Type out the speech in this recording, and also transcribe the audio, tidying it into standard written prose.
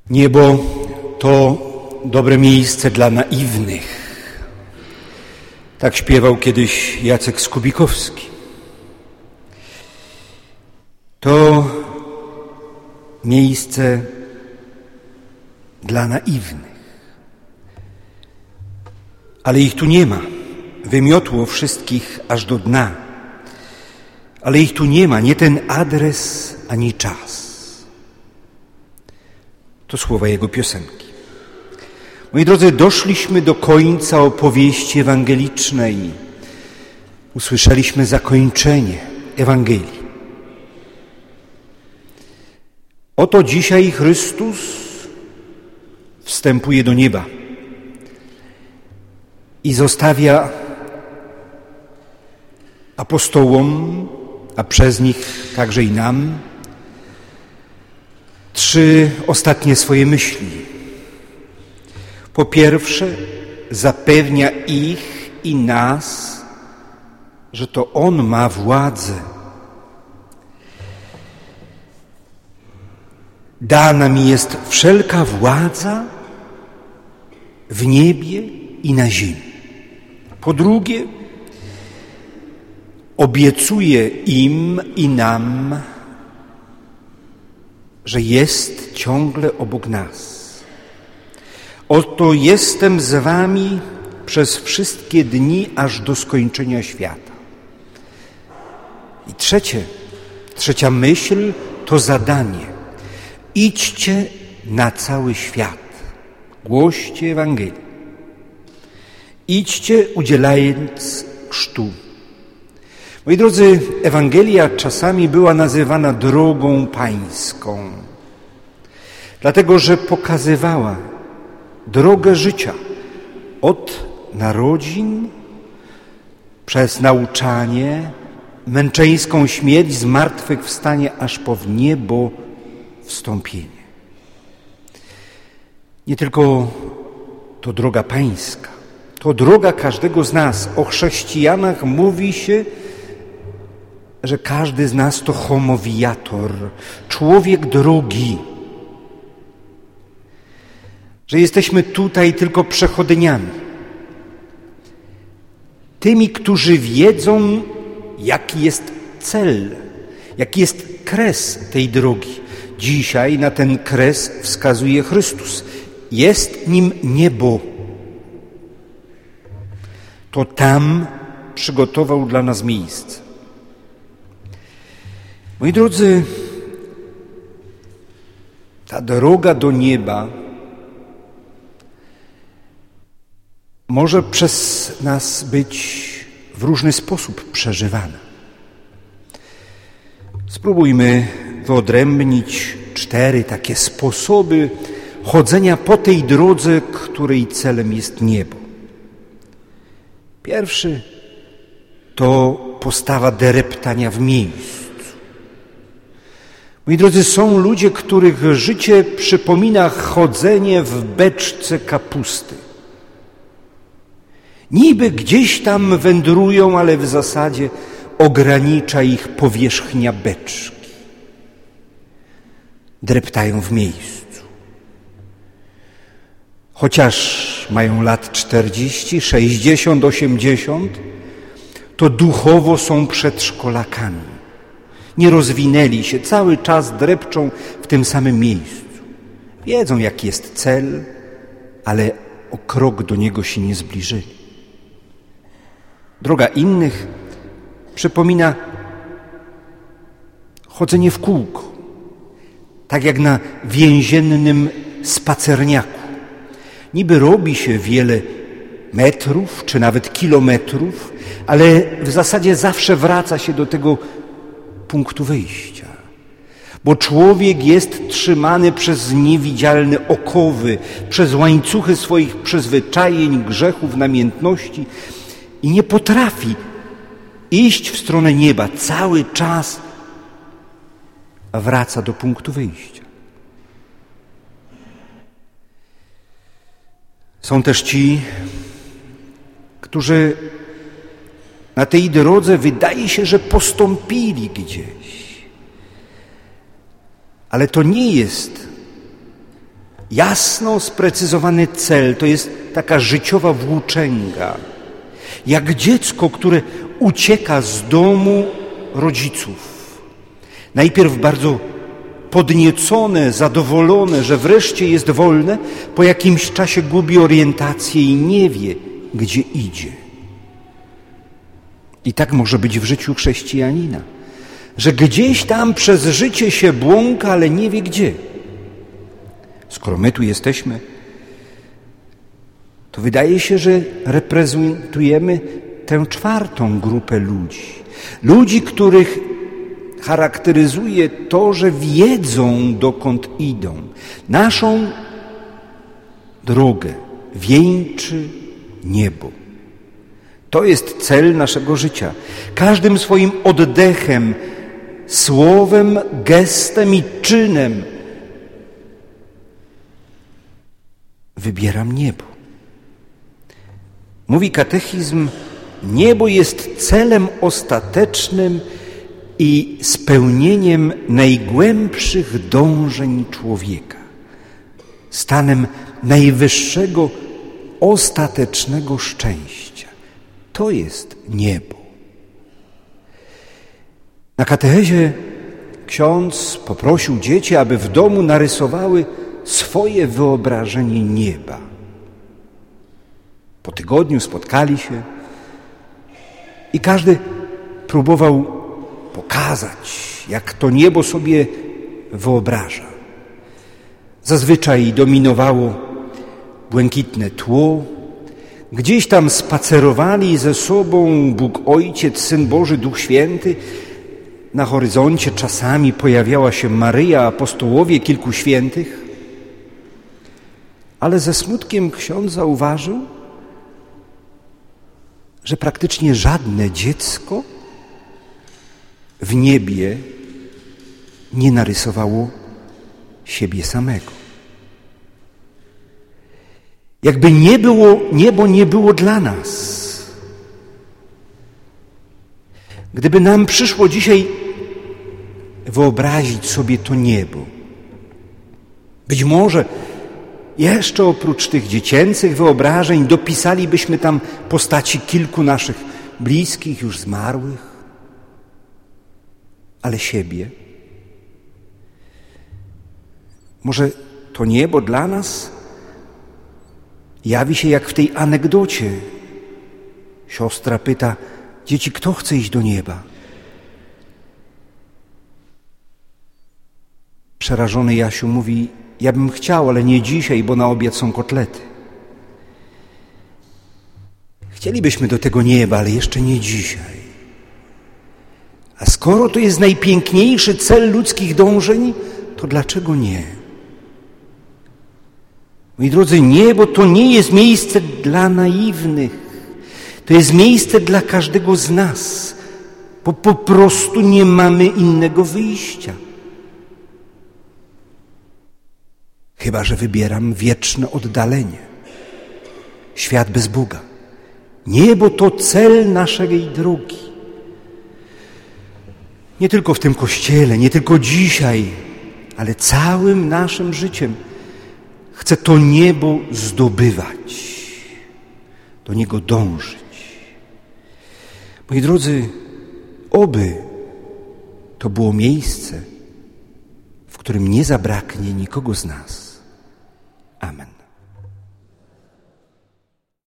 Niebo to dobre miejsce dla naiwnych. Tak śpiewał kiedyś Jacek Skubikowski. To miejsce dla naiwnych. Ale ich tu nie ma. Wymiotło wszystkich aż do dna. Ale ich tu nie ma, nie ten adres, ani czas. To słowa jego piosenki. Moi drodzy, doszliśmy do końca opowieści ewangelicznej. Usłyszeliśmy zakończenie Ewangelii. Oto dzisiaj Chrystus wstępuje do nieba i zostawia apostołom, a przez nich także i nam, 3 ostatnie swoje myśli. Po pierwsze, zapewnia ich i nas, że to On ma władzę. Dana mi jest wszelka władza w niebie i na ziemi. Po drugie, obiecuje im i nam, że jest ciągle obok nas. Oto jestem z wami przez wszystkie dni, aż do skończenia świata. I trzecia myśl to zadanie. Idźcie na cały świat. Głoście Ewangelię. Idźcie, udzielając chrztu. Moi drodzy, Ewangelia czasami była nazywana drogą pańską, dlatego że pokazywała drogę życia od narodzin, przez nauczanie, męczeńską śmierć, zmartwychwstanie, aż po niebo wstąpienie. Nie tylko to droga pańska, to droga każdego z nas. O chrześcijanach mówi się, że każdy z nas to homo viator, człowiek drogi. Że jesteśmy tutaj tylko przechodniami. Tymi, którzy wiedzą, jaki jest cel, jaki jest kres tej drogi. Dzisiaj na ten kres wskazuje Chrystus. Jest nim niebo. To tam przygotował dla nas miejsce. Moi drodzy, ta droga do nieba może przez nas być w różny sposób przeżywana. Spróbujmy wyodrębnić 4 takie sposoby chodzenia po tej drodze, której celem jest niebo. Pierwszy to postawa dereptania w miejscu. Moi drodzy, są ludzie, których życie przypomina chodzenie w beczce kapusty. Niby gdzieś tam wędrują, ale w zasadzie ogranicza ich powierzchnia beczki. Dreptają w miejscu. Chociaż mają lat 40, 60, 80, to duchowo są przedszkolakami. Nie rozwinęli się, cały czas drepczą w tym samym miejscu. Wiedzą, jaki jest cel, ale o krok do niego się nie zbliżyli. Droga innych przypomina chodzenie w kółko, tak jak na więziennym spacerniaku. Niby robi się wiele metrów, czy nawet kilometrów, ale w zasadzie zawsze wraca się do tego punktu wyjścia. Bo człowiek jest trzymany przez niewidzialne okowy, przez łańcuchy swoich przyzwyczajeń, grzechów, namiętności i nie potrafi iść w stronę nieba. Cały czas wraca do punktu wyjścia. Są też ci, którzy na tej drodze wydaje się, że postąpili gdzieś. Ale to nie jest jasno sprecyzowany cel, to jest taka życiowa włóczęga. Jak dziecko, które ucieka z domu rodziców. Najpierw bardzo podniecone, zadowolone, że wreszcie jest wolne, po jakimś czasie gubi orientację i nie wie, gdzie idzie. I tak może być w życiu chrześcijanina, że gdzieś tam przez życie się błąka, ale nie wie gdzie. Skoro my tu jesteśmy, to wydaje się, że reprezentujemy tę czwartą grupę ludzi. Ludzi, których charakteryzuje to, że wiedzą, dokąd idą. Naszą drogę wieńczy niebo. To jest cel naszego życia. Każdym swoim oddechem, słowem, gestem i czynem wybieram niebo. Mówi katechizm, niebo jest celem ostatecznym i spełnieniem najgłębszych dążeń człowieka, stanem najwyższego, ostatecznego szczęścia. To jest niebo. Na katechezie ksiądz poprosił dzieci, aby w domu narysowały swoje wyobrażenie nieba. Po tygodniu spotkali się i każdy próbował pokazać, jak to niebo sobie wyobraża. Zazwyczaj dominowało błękitne tło. Gdzieś tam spacerowali ze sobą Bóg Ojciec, Syn Boży, Duch Święty. Na horyzoncie czasami pojawiała się Maryja, apostołowie, kilku świętych. Ale ze smutkiem ksiądz zauważył, że praktycznie żadne dziecko w niebie nie narysowało siebie samego. Jakby niebo nie było dla nas. Gdyby nam przyszło dzisiaj wyobrazić sobie to niebo, być może jeszcze oprócz tych dziecięcych wyobrażeń dopisalibyśmy tam postaci kilku naszych bliskich, już zmarłych, ale siebie. Może to niebo dla nas jawi się jak w tej anegdocie. Siostra pyta: dzieci, kto chce iść do nieba? Przerażony Jasiu mówi: ja bym chciał, ale nie dzisiaj, bo na obiad są kotlety. Chcielibyśmy do tego nieba, ale jeszcze nie dzisiaj. A skoro to jest najpiękniejszy cel ludzkich dążeń, to dlaczego nie? Moi drodzy, niebo to nie jest miejsce dla naiwnych. To jest miejsce dla każdego z nas, bo po prostu nie mamy innego wyjścia. Chyba że wybieram wieczne oddalenie. Świat bez Boga. Niebo to cel naszej drogi. Nie tylko w tym kościele, nie tylko dzisiaj, ale całym naszym życiem. Chcę to niebo zdobywać, do niego dążyć. Moi drodzy, oby to było miejsce, w którym nie zabraknie nikogo z nas.